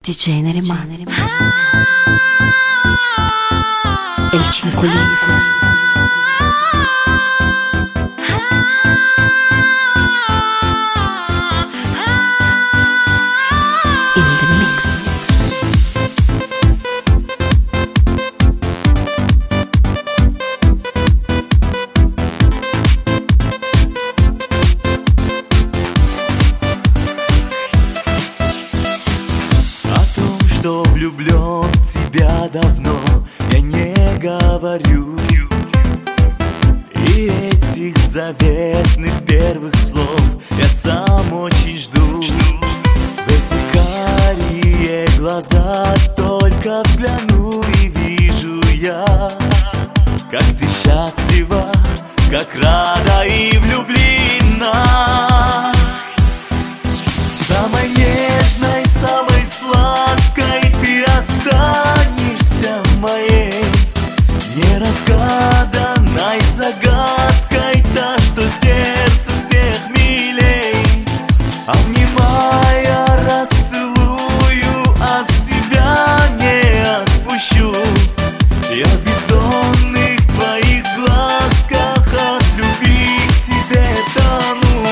DJ Neriman, El Cincolino. In the mix. Что влюблен в тебя давно, я не говорю. И этих заветных первых слов я сам очень жду. В эти карие глаза только взгляну и вижу я, как ты счастлива, как рада и влюблена. Самой нежной, самой сладкой ты останешься моей, неразгаданной загадкой, та, что сердцу всех милей. Обнимая, расцелую, от себя не отпущу. Я в бездонных твоих глазках от любви к тебе тону.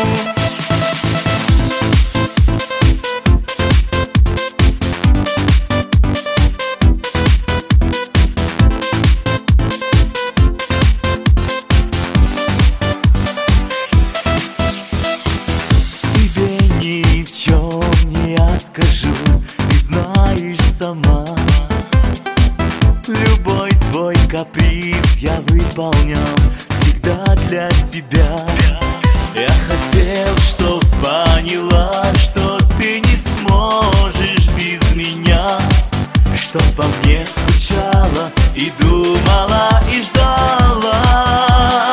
Ни в чем не откажу, ты знаешь сама. Любой твой каприз я выполнял всегда для тебя. Я хотел, чтоб поняла, что ты не сможешь без меня, чтоб по мне скучала и думала и ждала.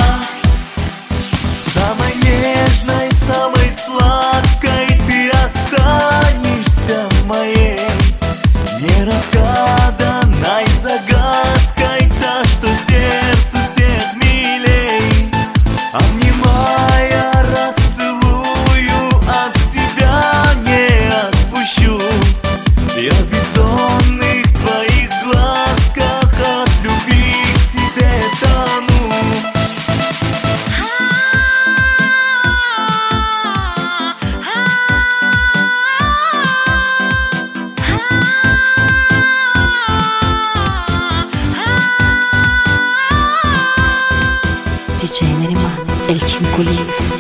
Самой нежной, самой сладкой ты останешься моей, неразгаданной загадкой, та, что сердцу всех милей. Обнимая, расцелую, от себя не отпущу. Я в бездонных твоих глазках от любви к тебе тону. DJ Neriman, El Cincolino.